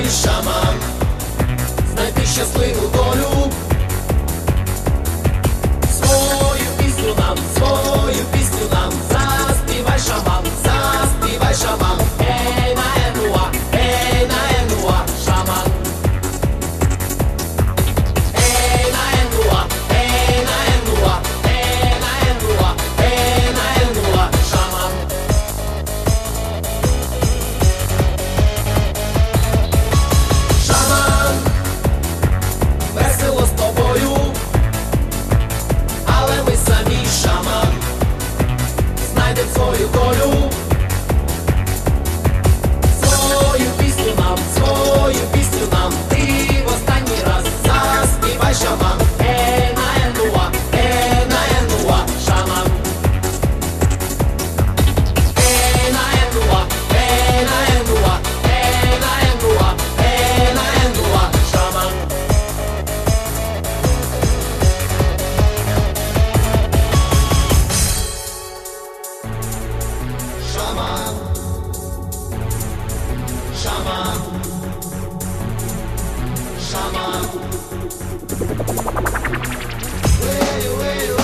шаман, знайти щасливу долю. Свою пісню нам, заспівай шаман, заспівай шаман. Ей на енуа, шаман. Ей на енуа, шаман. Шаман, весело з тобою, але ми самі шаман, знайдем свою долю. Свою пісню нам, ти в останній раз заспівай шаман. Ей на енуа, шаман. Ей на енуа, шаман. Шаман, шаман, шаман. Way, way,